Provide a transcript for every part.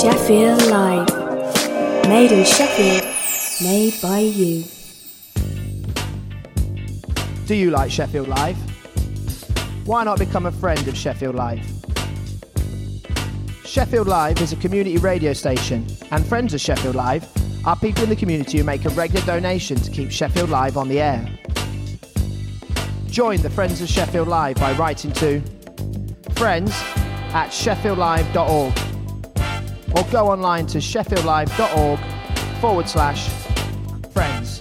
Sheffield Live. Made in Sheffield, made by you. Do you like Sheffield Live? Why not become a friend of Sheffield Live? Sheffield Live is a community radio station, and friends of Sheffield Live are people in the community who make a regular donation to keep Sheffield Live on the air. Join the Friends of Sheffield Live by writing to friends@sheffieldlive.org or go online to sheffieldlive.org/friends.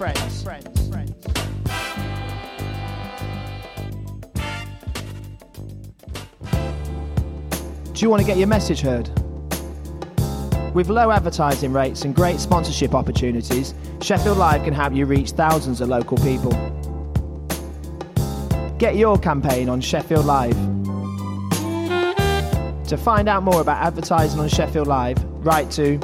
Do you want to get your message heard? With low advertising rates and great sponsorship opportunities, Sheffield Live can help you reach thousands of local people. Get your campaign on Sheffield Live. To find out more about advertising on Sheffield Live, write to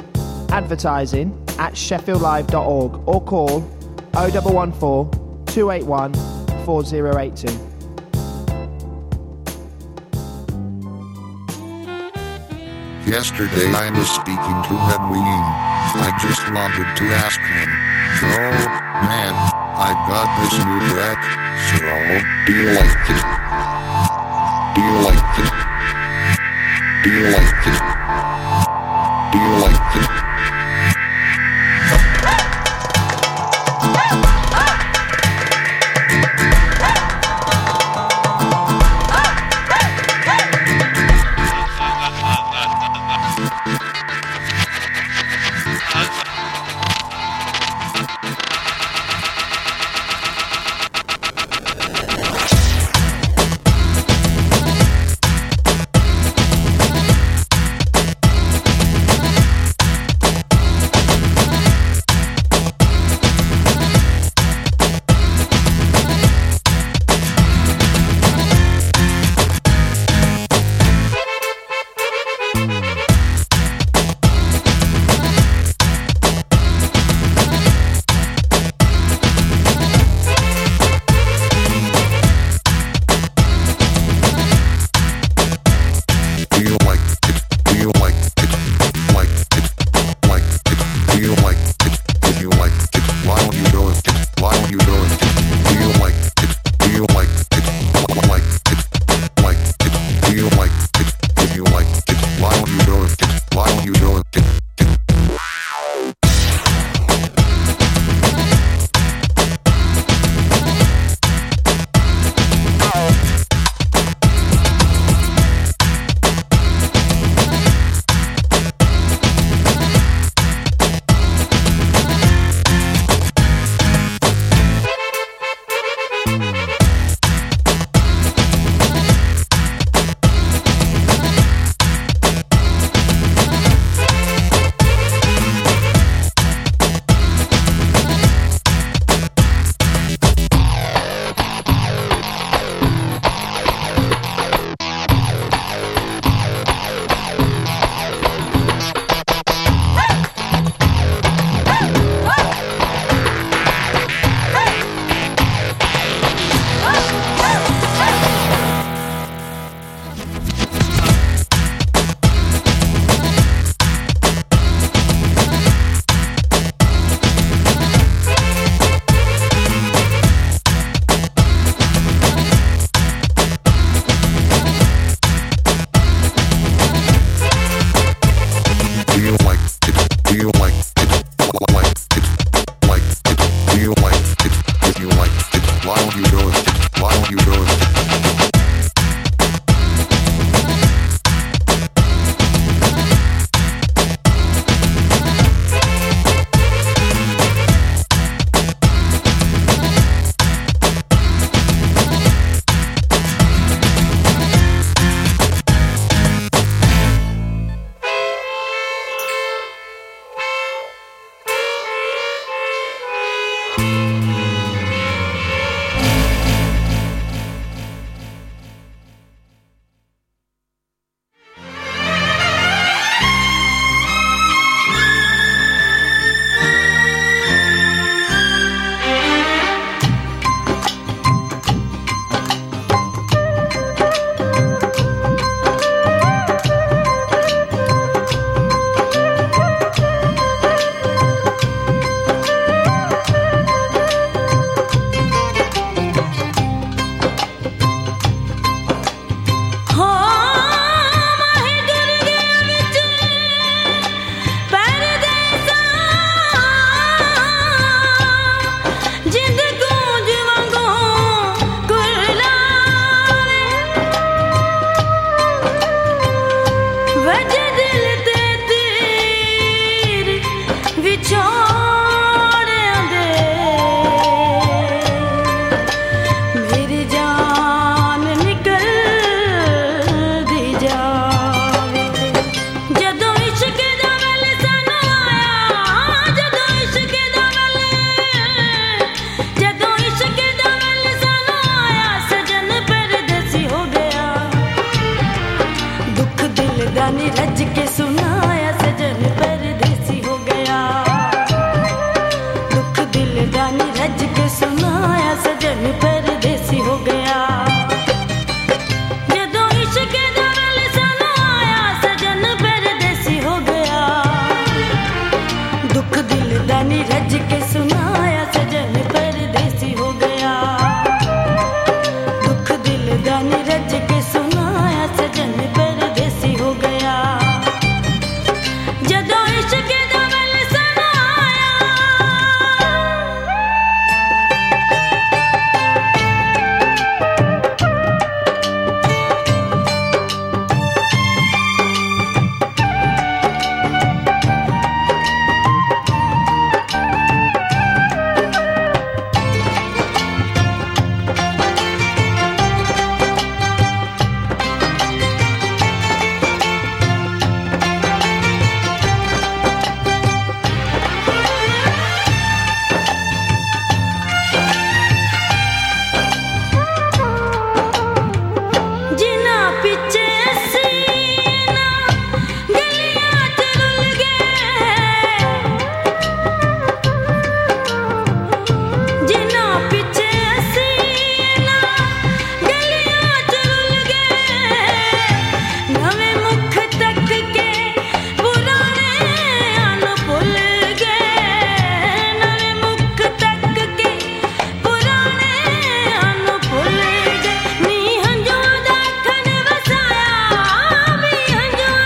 advertising@sheffieldlive.org or call 0114 281 4082. Yesterday I was speaking to Edwin. I just wanted to ask him, oh man, I got this new track, so do you like it? Do you like it? Do you like it? Do you like it? ਵਿਛੋੜਿਆਂ ਦੇ ਮੇਰੀ ਜਾਨ ਨਿਕਲਦੀ ਜਾਵੇ ਜਦੋਂ ਇਸ਼ਕ ਦਾ ਵੇਲ ਸਾਨੂੰ ਆਇਆ ਜਦੋਂ ਇਸ਼ਕ ਦਾ ਵੇਲ ਸਾਨੂੰ ਆਇਆ ਸਜਣ ਪਰਦੇਸੀ ਹੋ ਗਿਆ ਦੁੱਖ ਦਿਲ ਦਾ ਨੀ ਰੱਜ ਕੇ ਸੁਣਾਇਆ ਸਜਣ ਪਰਦੇਸੀ ਹੋ ਗਿਆ ਦੁੱਖ ਦਿਲ ਦਾ ਨੀ ਰੱਜ ਕੇ ਸੁਣਾਇਆ ਸਜਣ ਪਰਦੇਸੀ ਹੋ ਗਿਆ ਜਦੋਂ ਇਸ਼ਕ ਦਾ ਵੇਲ ਸਾਨੂੰ ਆਇਆ ਸਜਣ ਪਰਦੇਸੀ ਹੋ ਗਿਆ ਦੁੱਖ ਦਿਲ ਦਾ ਨੀ ਰੱਜ ਕੇ ਸੁਣਾਇਆ ਸਜਣ ਪਰਦੇਸੀ ਹੋ ਗਿਆ ਦੁੱਖ ਦਿਲ ਦਾ ਨੀ ਰੱਜ ਕੇ ਸੁਣਾਇਆ ਸਜਣ ਪਰਦੇਸੀ ਹੋ ਗਿਆ ਜਦੋਂ ਇਸ਼ਕ ਦਾ ਵੇਲ ਸਾਨੂੰ ਆਇਆ ਜਿਨਾ ਪਿੱਛੇ ਅਸੀਂ ਨਾ ਗਲੀਆਂ ਚ ਰੁੱਲ ਗਏ ਜਿਨਾ ਪਿੱਛੇ ਅਸੀਂ ਨਾ ਗਲੀਆਂ ਚ ਰੁੱਲ ਗਏ ਨਵੇਂ ਮੁਖ ਤੱਕ ਕੇ ਪੁਰਾਣਿਆਂ ਨੂੰ ਭੁੱਲ ਗਏ ਨਵੇਂ ਮੁਖ ਤੱਕ ਕੇ ਪੁਰਾਣਿਆਂ ਨੂੰ ਭੁੱਲ ਗਏ ਨੀ ਹੰਝੂਆਂ ਦਾ ਖਣ ਵਸਾਇਆ ਨੀ ਹੰਝੂਆਂ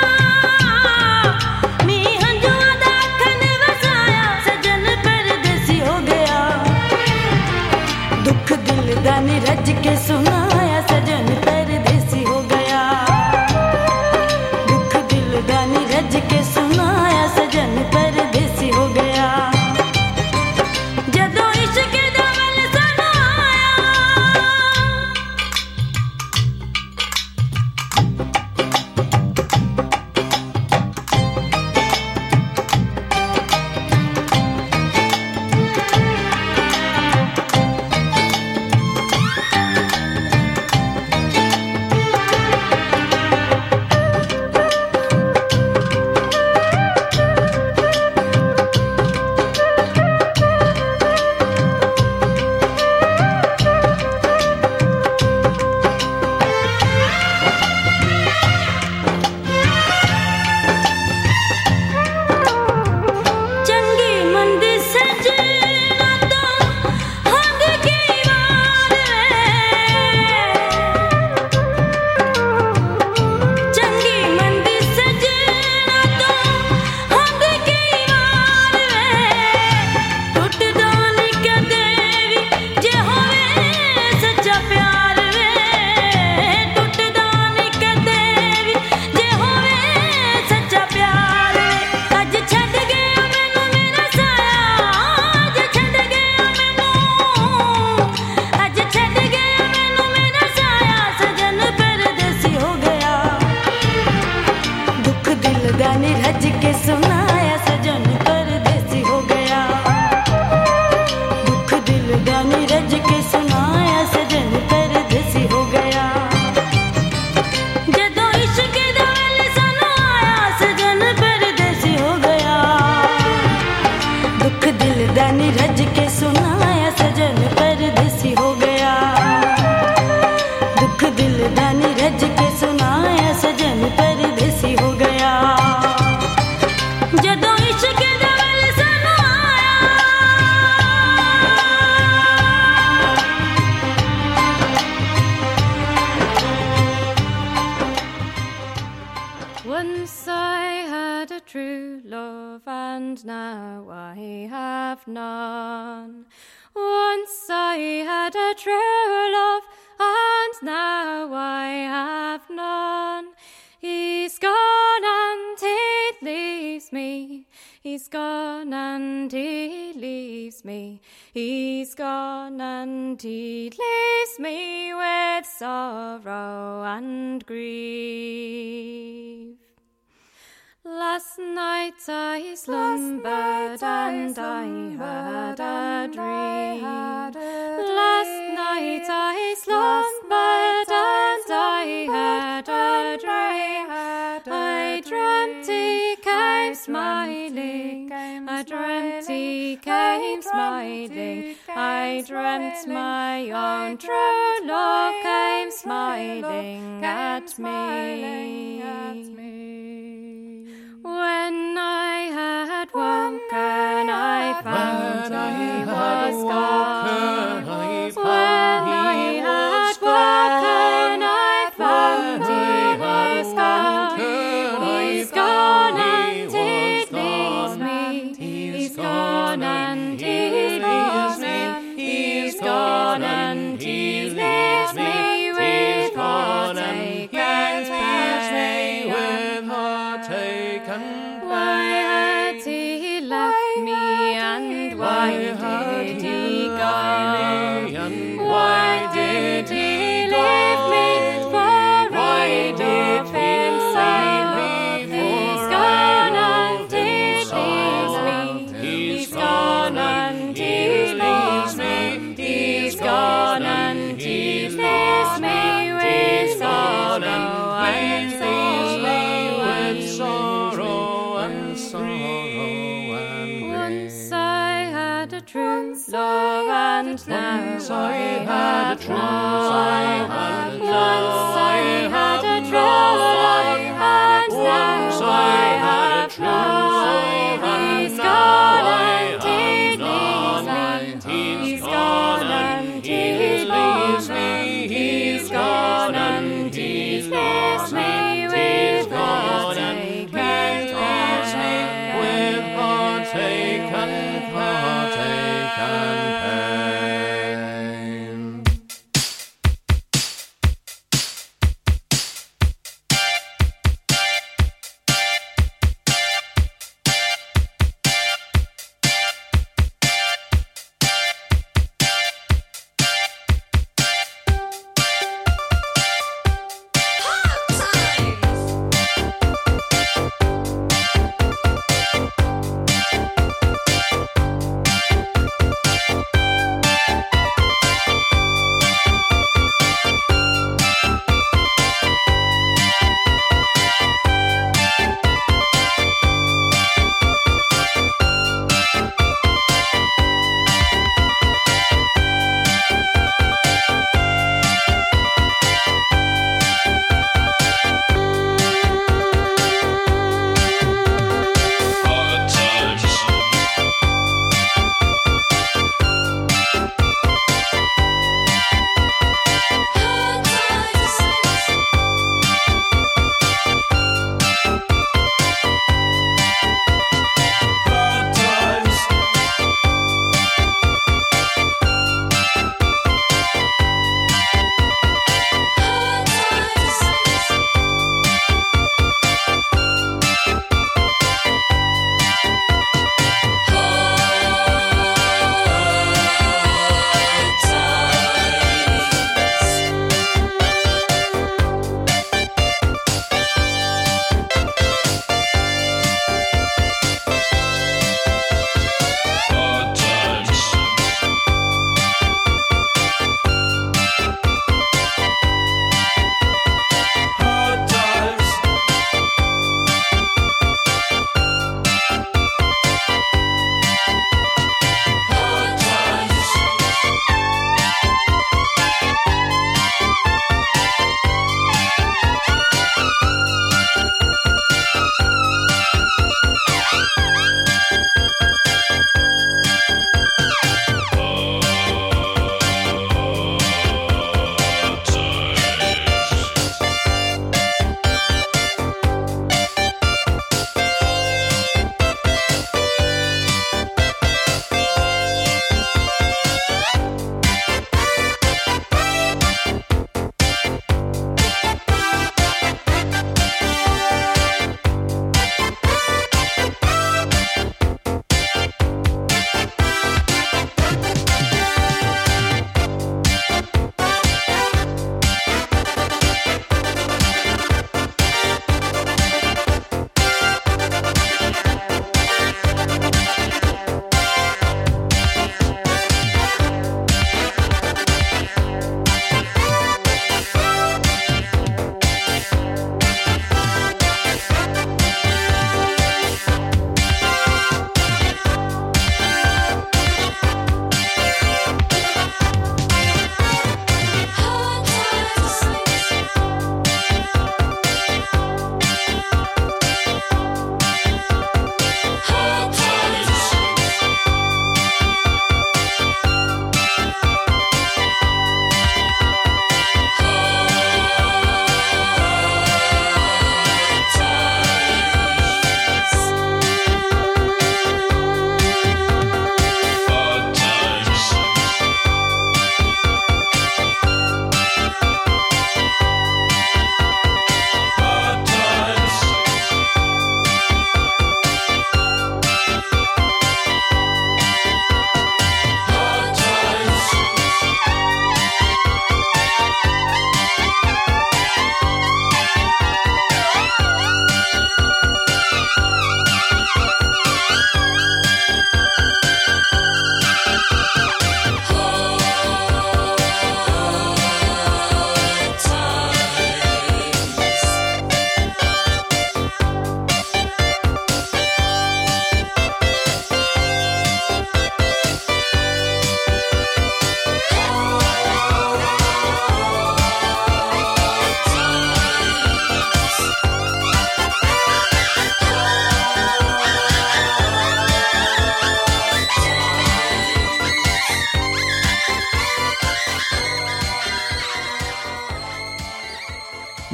ਦਾ ਖਣ ਵਸਾਇਆ ਸਜਣ ਪਰਦੇਸੀ ਹੋ ਗਿਆ ਦੁੱਖ ਦਿਲ ਦਾ ਨੀ ਰੱਜ ਕੇ ਸੁਣਾਇਆ ਸਜਣ ਪਰਦੇਸੀ ਹੋ ਗਿਆ ਦੁੱਖ ਦਿਲ ਦਾ ਨੀ ਰੱਜ ਕੇ ਸੁਣਾਇਆ ਸਜਣ ਪਰਦੇਸੀ ਹੋ ਗਿਆ ਜਦੋਂ ਇਸ਼ਕ ਦਾ ਵੇਲ ਸਾਨੂੰ ਆਇਆ ਚੰਗੀ ਮੰਦੀ ਸਜਣਾ ਤੋਂ ਹੰਗ ਗਈ ਵਾਰ ਚੰਗੀ ਮੰਦੀ ਸਜਣਾ ਤੋਂ ਹੰਗ ਗਈ ਵਾਰ ਟੁੱਟਦਾ ਨੀ ਕਦੇ ਵੀ ਜੇ ਹੋਵੇ ਸੱਚਾ ਪਿਆਰ ਟੁੱਟਦਾ ਨੀ ਕਦੇ ਵੀ ਜੇ ਹੋਵੇ ਸੱਚਾ ਪਿਆਰ ਅੱਜ ਛੱਡ ਗਿਆ ਮੈਨੂੰ ਮੇਰਾ ਸਾਇਆ ਅੱਜ ਛੱਡ ਗਿਆ ਮੈਨੂੰ ਮੇਰਾ ਸਾਇਆ ਸਜਣ ਪਰਦੇਸੀ ਹੋ ਗਿਆ ਦੁੱਖ ਦਿਲ ਦਾ ਨੀ ਰੱਜ ਕੇ ਸੁਣਾਇਆ ਸਜਣ ਪਰਦੇਸੀ ਹੋ ਗਿਆ ਦੁੱਖ ਦਿਲ ਦਾ ਨੀ ਰੱਜ ਕੇ ਸੁਣਾਇਆ ਸਜਣ ਪਰਦੇਸੀ ਹੋ ਗਿਆ ਜਦੋਂ ਇਸ਼ਕ ਦਾ ਵੇਲ ਸਾਨੂੰ ਆਇਆ ਸਜਣ ਪਰਦੇਸੀ ਹੋ ਗਿਆ ਦੁੱਖ ਦਿਲ ਦਾ ਨੀ ਰੱਜ ਕੇ ਸੁਣਾਇਆ ਸਜਣ ਪਰਦੇਸੀ ਹੋ ਗਿਆ ਦੁੱਖ ਦਿਲ ਦਾ ਨੀ ਰੱਜ ਕੇ ਸੁਣਾਇਆ ਸਜਣ ਪਰਦੇਸੀ ਹੋ ਗਿਆ ਜਦੋਂ ਇਸ਼ਕ ਦਾ ਵੇਲ ਸਾਨੂੰ ਆਇਆ Once I had a true love and now I have none. Once I had a true love and now I have none. He's gone and he leaves me He's gone and he leaves me. He's gone and he leaves me with sorrow and grief. Last night I slumbered and I had a dream. Last night I slumbered and I had a dream. I dreamt he came smiling. I dreamt he came smiling. I dreamt my own true love came smiling at me. When I had woken, I found he was gone. When I had woken, I found he was gone. He's gone and he leaves me. He's gone and he leaves me. He's gone and he leaves me with heartache and pain. Why had he left me and why did he go? Why did he leave me? For why did him say he's gone and he leaves me? He's gone and he leaves me. He's gone and he leaves me with sorrow and true love and now I had a true love. Once I had a true love and now I have true love. He's gone and he leaves me. He's gone and he leaves me. He's gone and he leaves me with heartache and pain.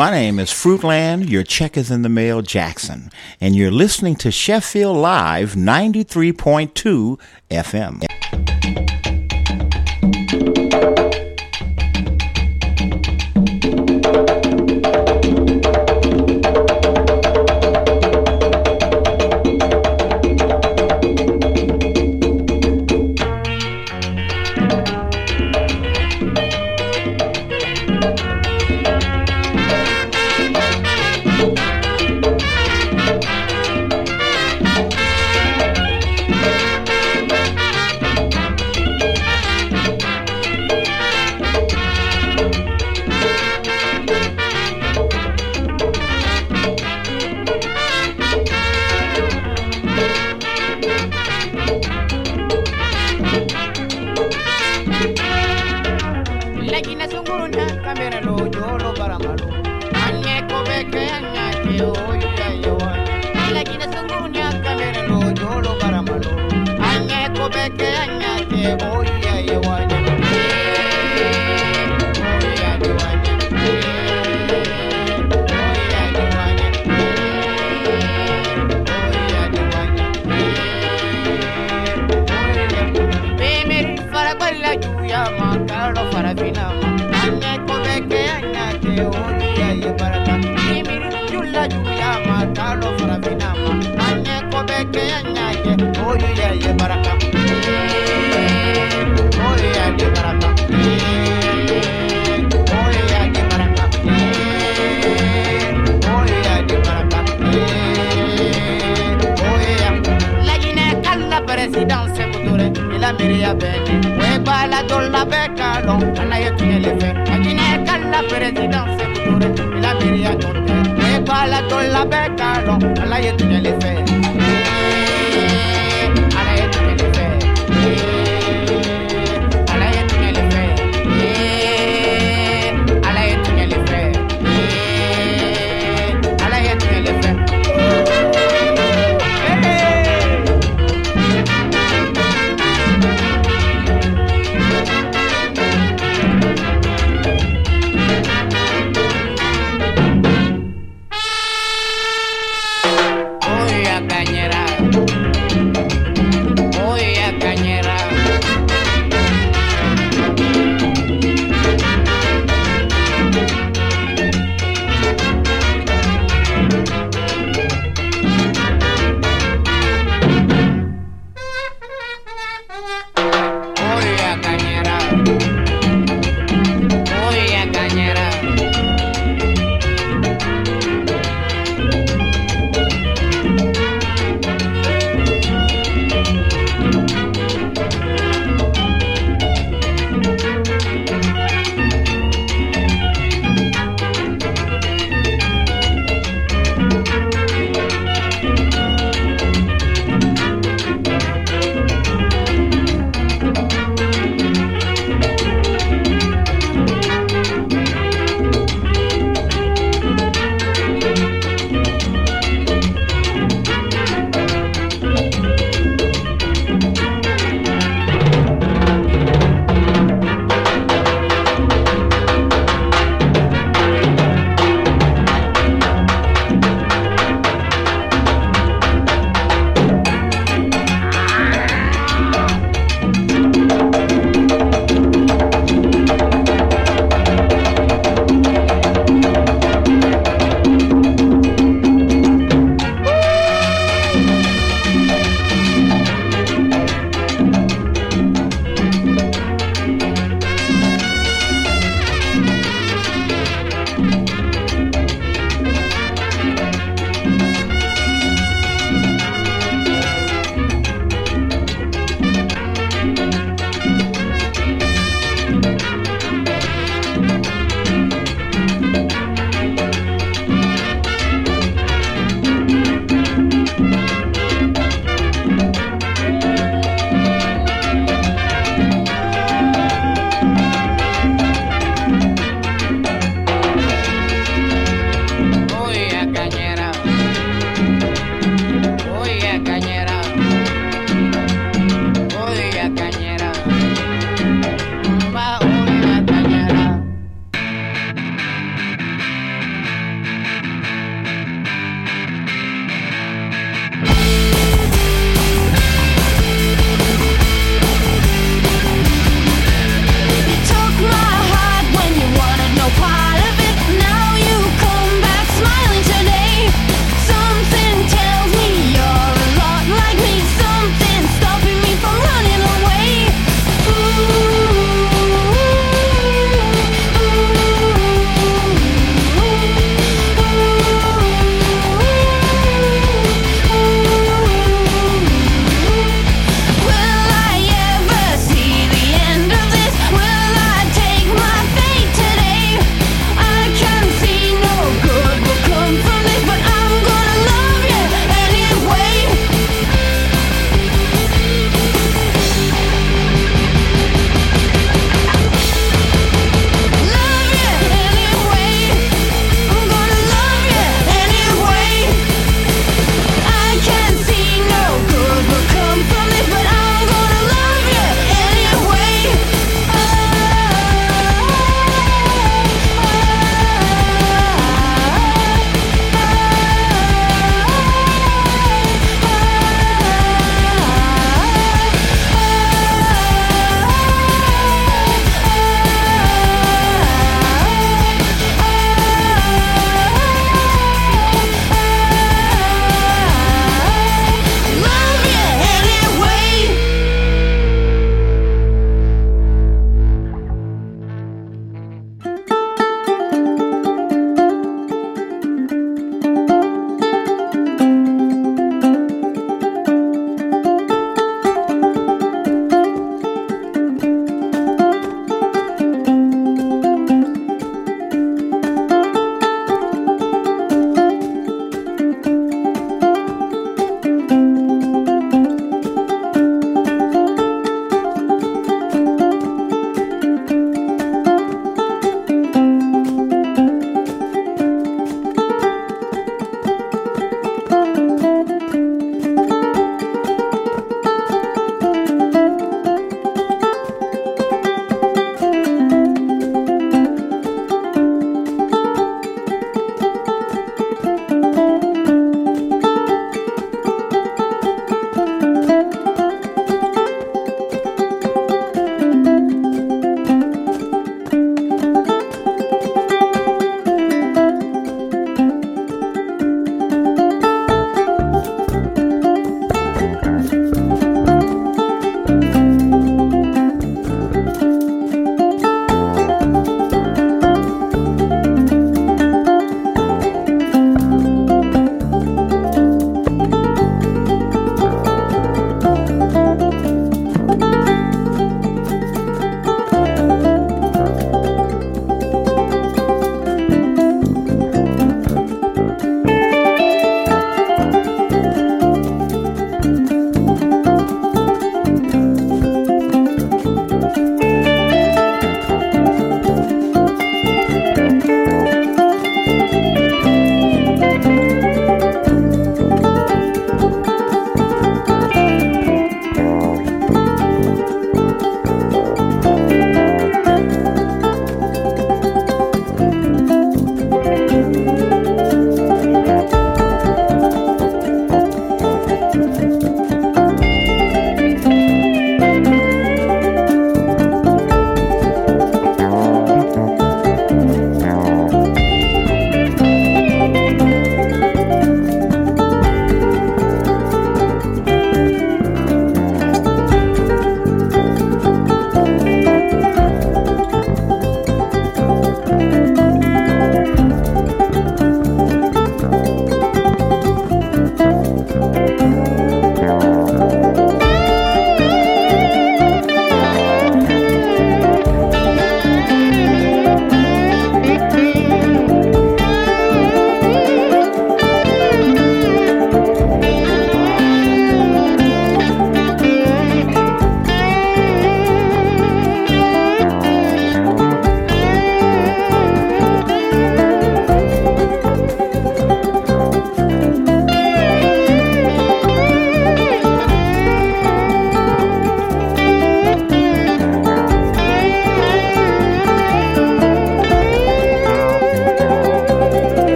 My name is Fruitland, your check is in the mail, Jackson, and you're listening to Sheffield Live 93.2 FM.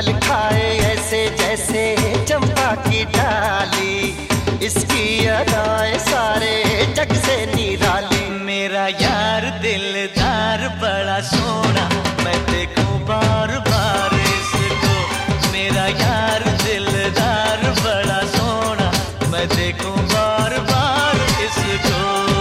फल खाए ऐसे जैसे चंपा की डाली, इसकी अदाएं सारे जग से निराली। मेरा यार दिलदार बड़ा सोना, मैं देखूं बार बार इसको। मेरा यार दिलदार बड़ा सोना, मैं देखूं बार बार इसको।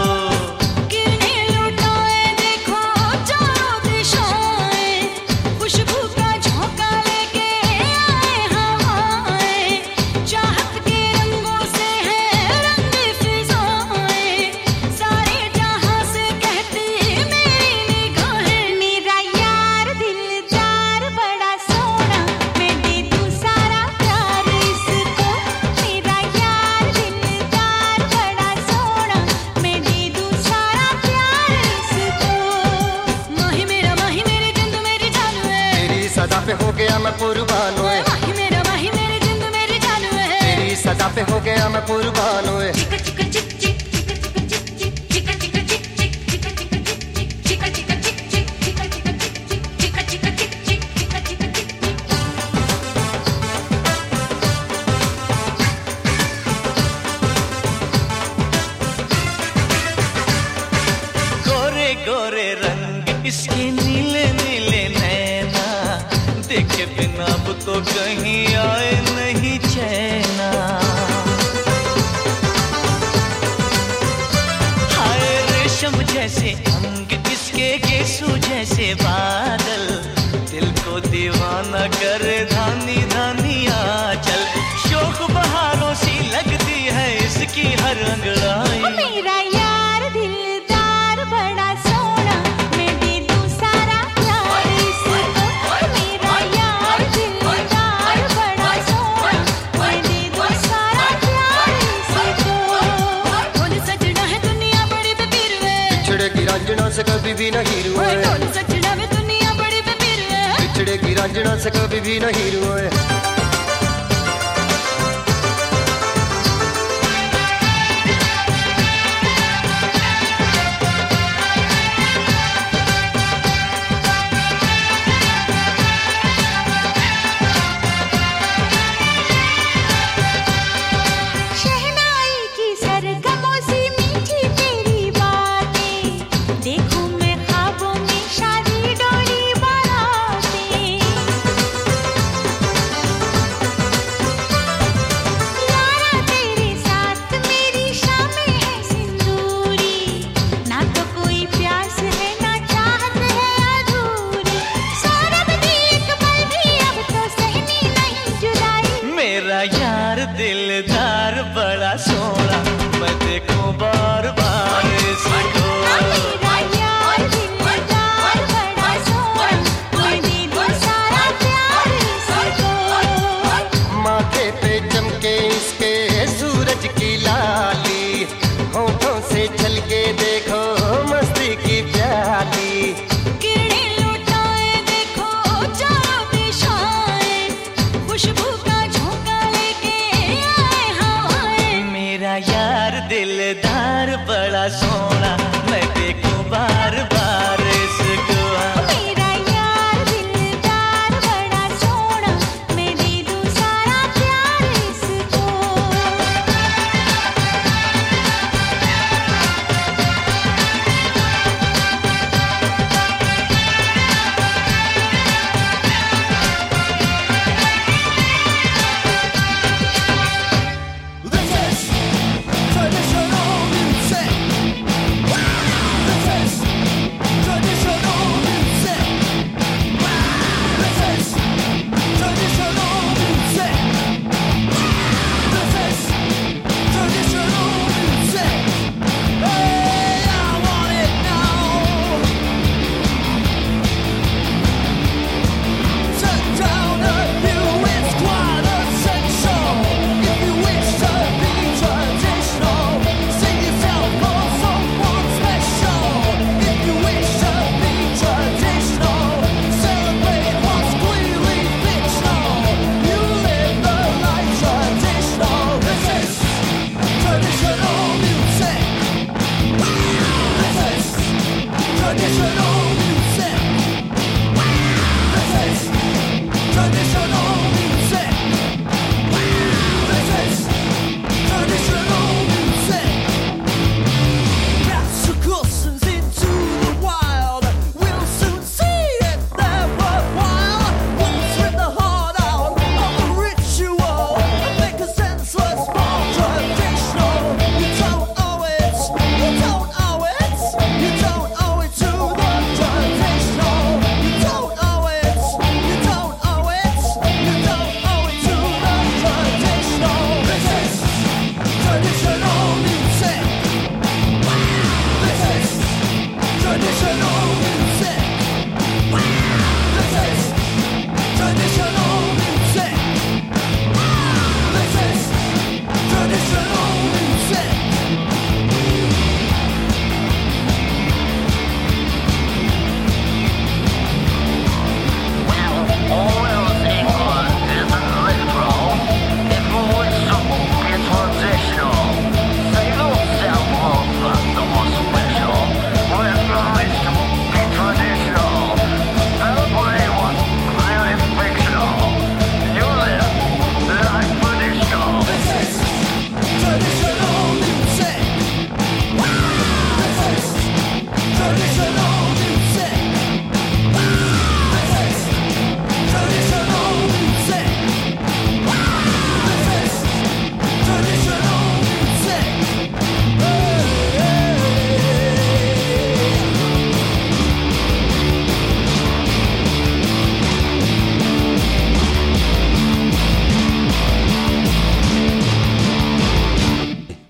पे हो गया मैं कुर्बान हुए, माही मेरी जिंद मेरी जान हुए, तेरी सदा पे हो गया मैं कुर्बान हुए। गोरे गोरे रंग इसके नीले नीले नैना, देखे बिना अब तो कहीं आए नहीं चैना। हाय रेशम जैसे अंग इसके, गेसू जैसे बादल, दिल को दीवाना करे धानी धानी आंचल। शोक बहारों सी लगती है इसकी हर अंगड़ाई। मेरा यार दिलदार बड़ा सोना, मैं दे दूं सारा प्यार इसको। मेरा यार दिलदार बड़ा सोना, मैं दे दूं सारा प्यार इसको। ढोल सजना है दुनिया बड़ी बेपीर वे, बिछड़ेगी रांझना से कभी भी नहीं रुए। ढोल सजना है दुनिया बड़ी बेपीर वे, बिछड़ेगी रांझना से कभी भी नहीं रुए।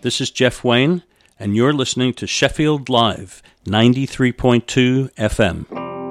This is Jeff Wayne, and you're listening to Sheffield Live, 93.2 FM.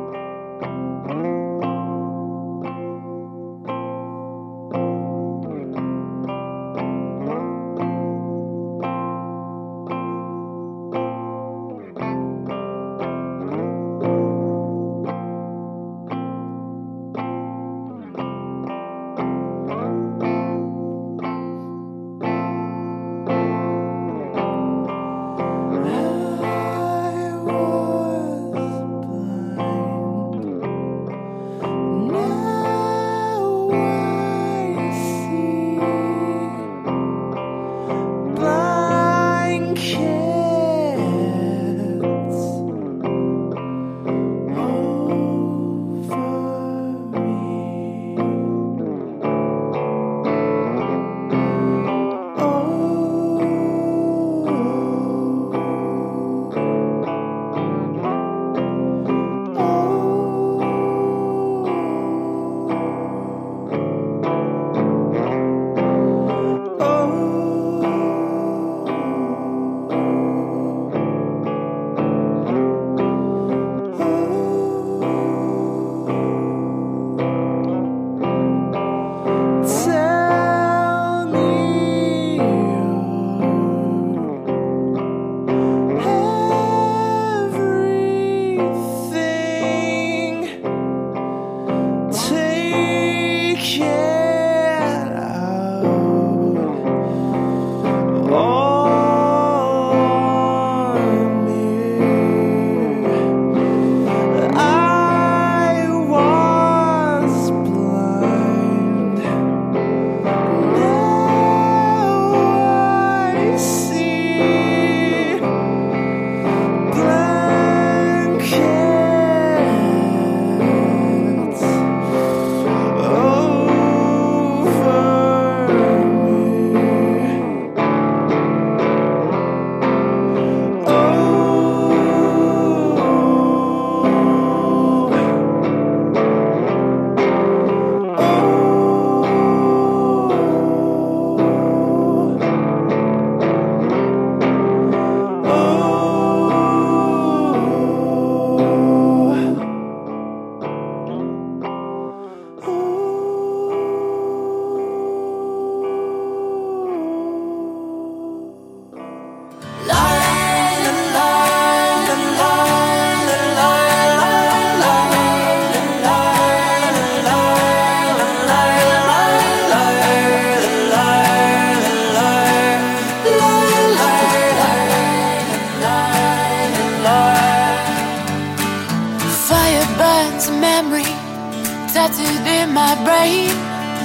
tattooed in my brain.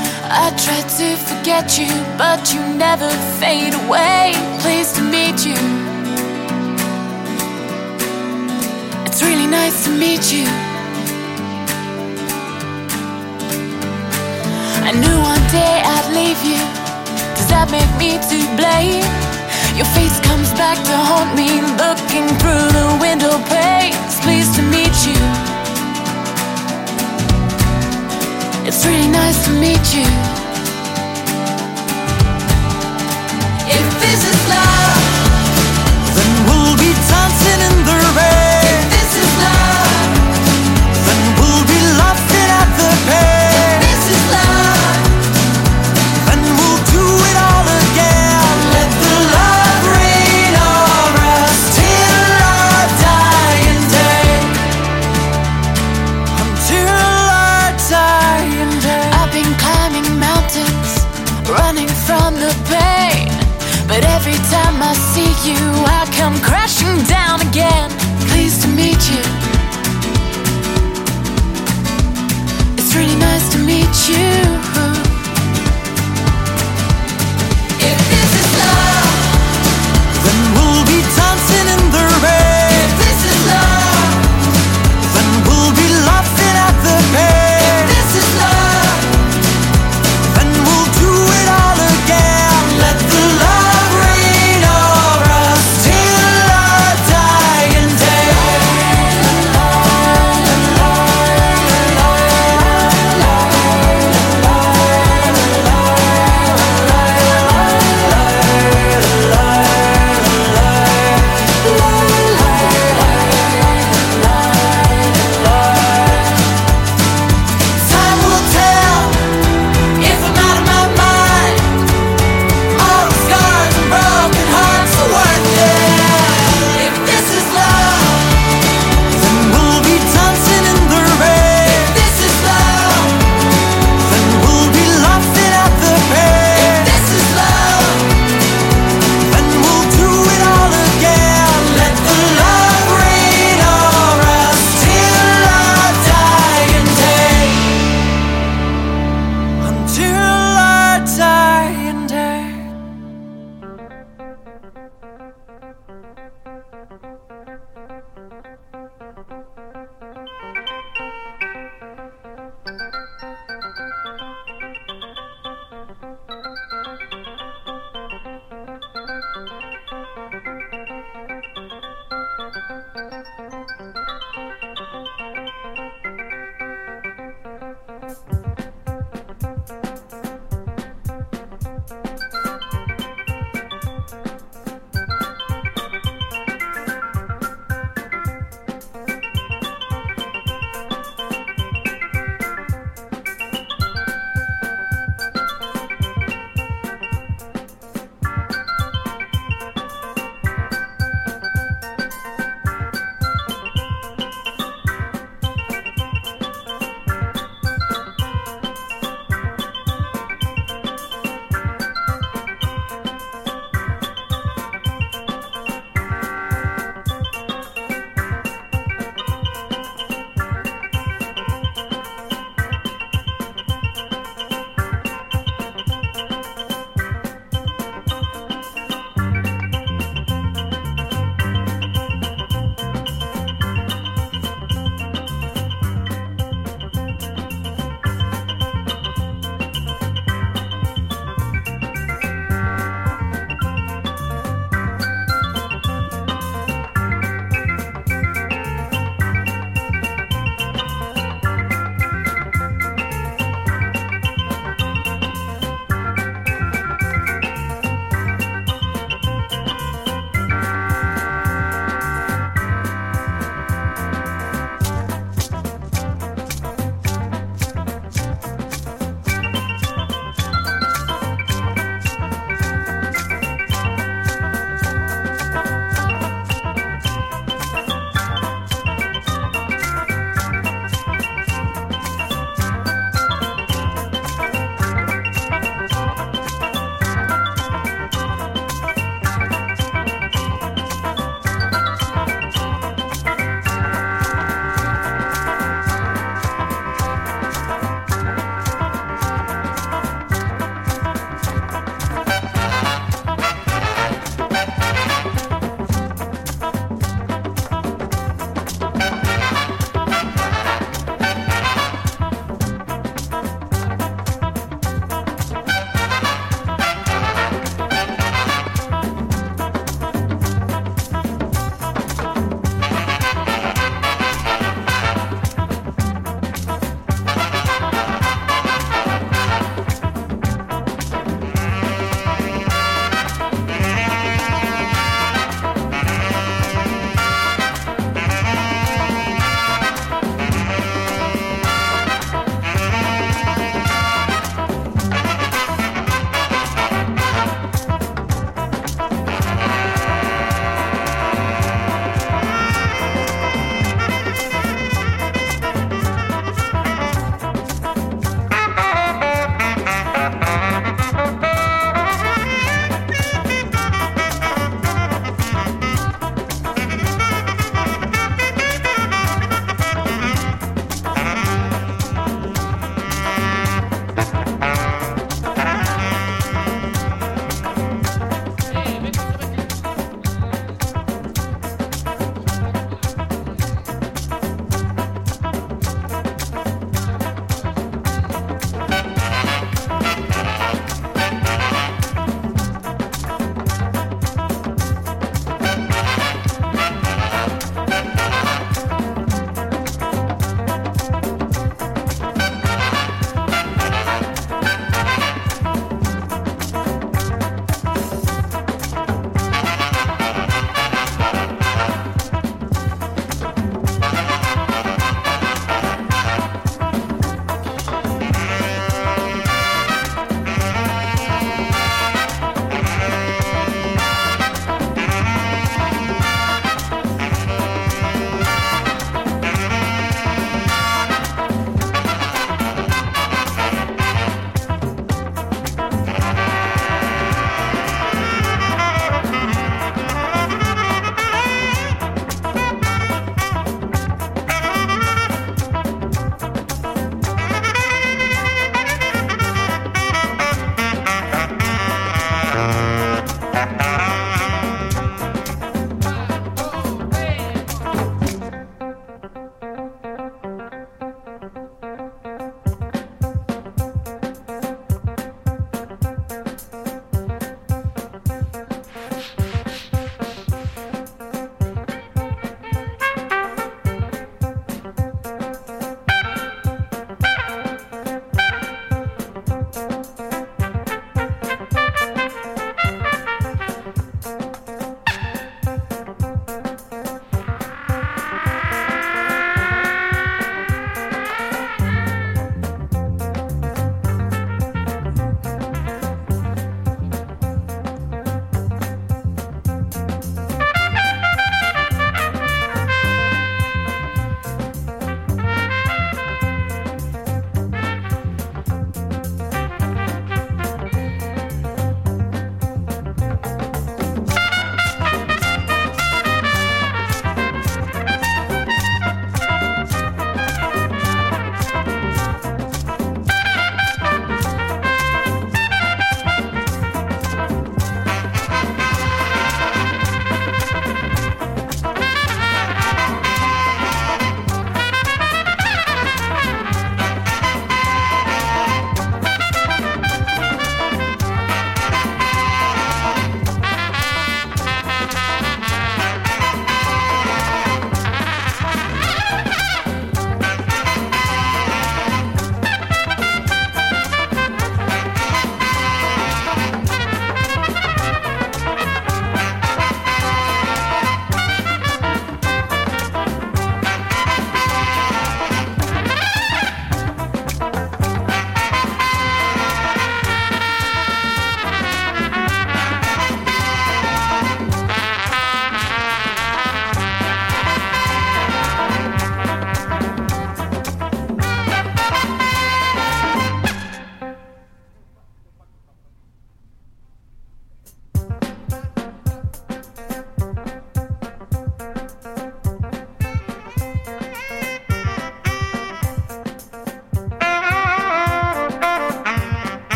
I try to forget you, but you never fade away. Pleased to meet you. It's really nice to meet you. I knew one day I'd leave you. Does that make me to blame? Your face comes back to haunt me, looking through the window panes. Pleased to meet you. It's really nice to meet you. If this is love, then we'll be dancing in the rain. if this is love, Then we'll be laughing at the pain. if this is love, Then we'll do it all again. Let the love rain over us till our dying day. Until our dying day. I've been climbing mountains, running from the pain. But every time I see you, I come crashing down again. Pleased to meet you. It's really nice to meet you. If this is love, Then we'll be dancing in the rain. if this is love, Then we'll be laughing at the pain. if this is love, Then we'll do it all again. Let the love rain over us till our dying day.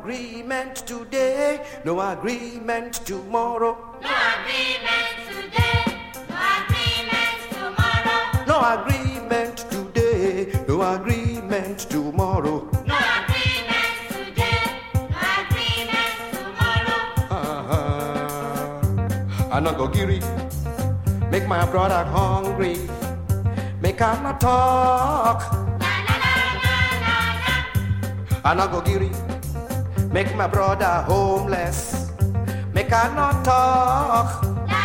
agreement today, no agreement tomorrow. No agreement today, no agreement tomorrow. No agreement today, no agreement tomorrow. No agreement today, no agreement tomorrow. I no go giri, make my brother hungry, make him not talk. I no go giri, make my brother homeless, make him not talk.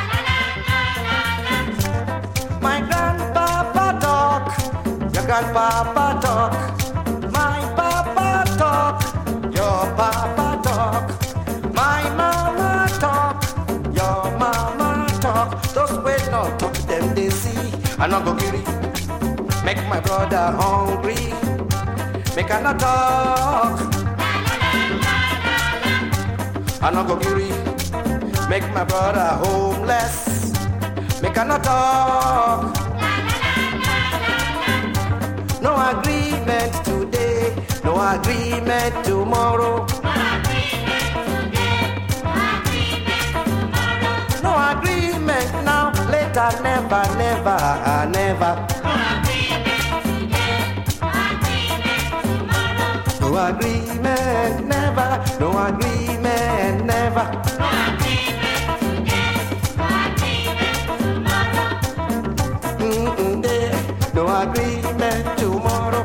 My grandpapa talk, your grandpapa talk, my papa talk, your papa talk, my mama talk, your mama talk. Those way not talk them they see. I no go giri, make my brother hungry, make her not talk. I no go giri, make my brother homeless, make her not talk. No agreement today, no agreement tomorrow. No agreement now, later, never, never, never. No agreement, never. No agreement, never. No agreement tomorrow.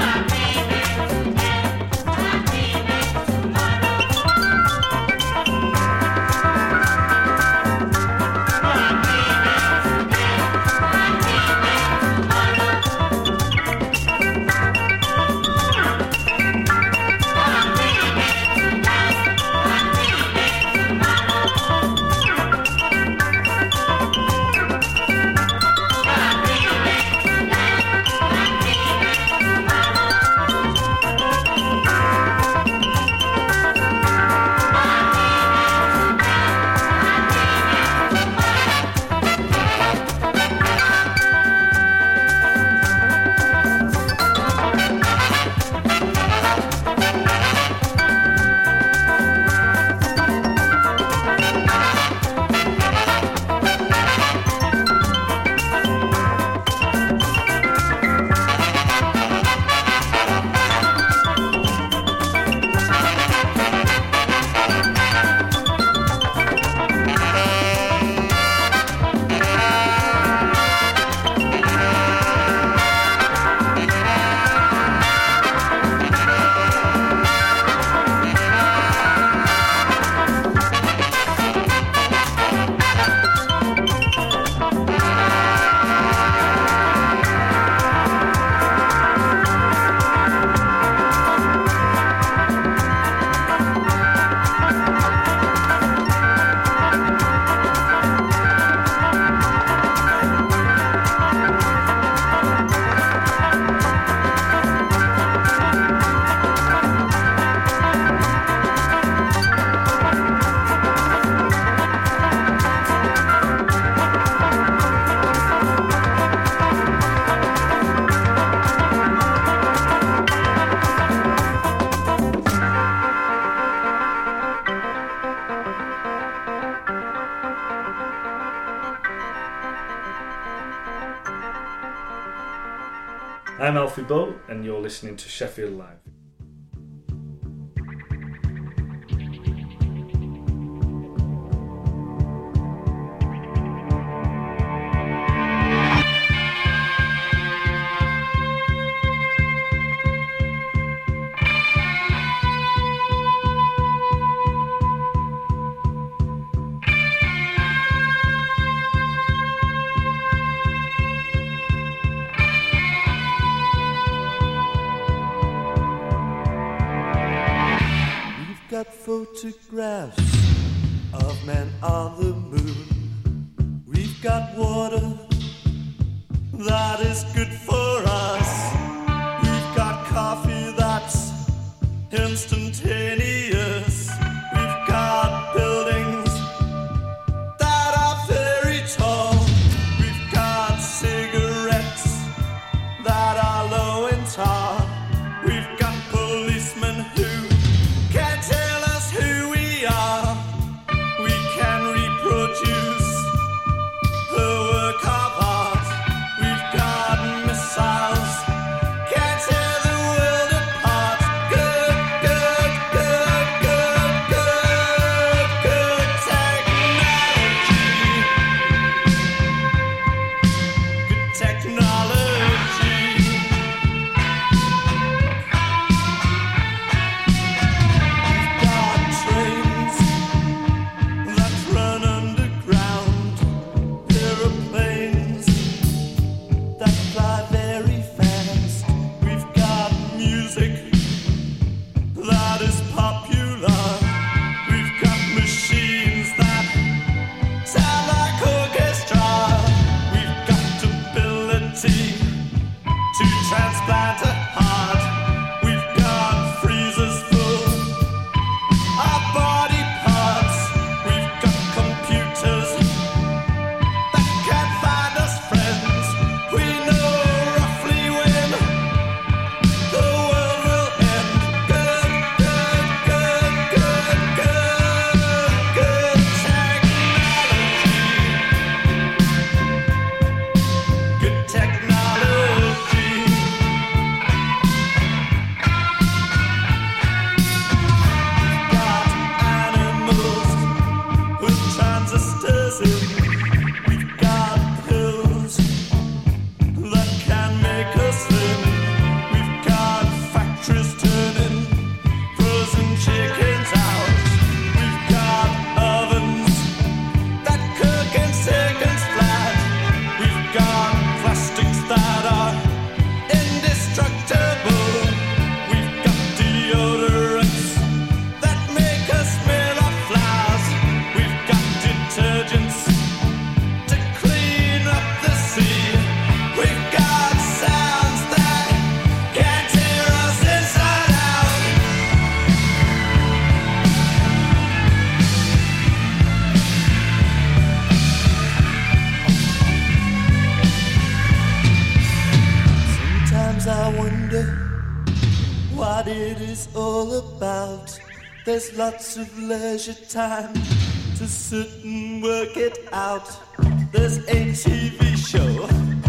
I'm Alfie Bow, and you're listening to Sheffield Live. Photographs of men on the moon. We've got water that is good for us. We've got coffee that's instantaneous. We've got buildings that are very tall. We've got cigarettes that are low in tar. We've got policemen who can't tell what it is all about. There's lots of leisure time to sit and work it out. There's a TV show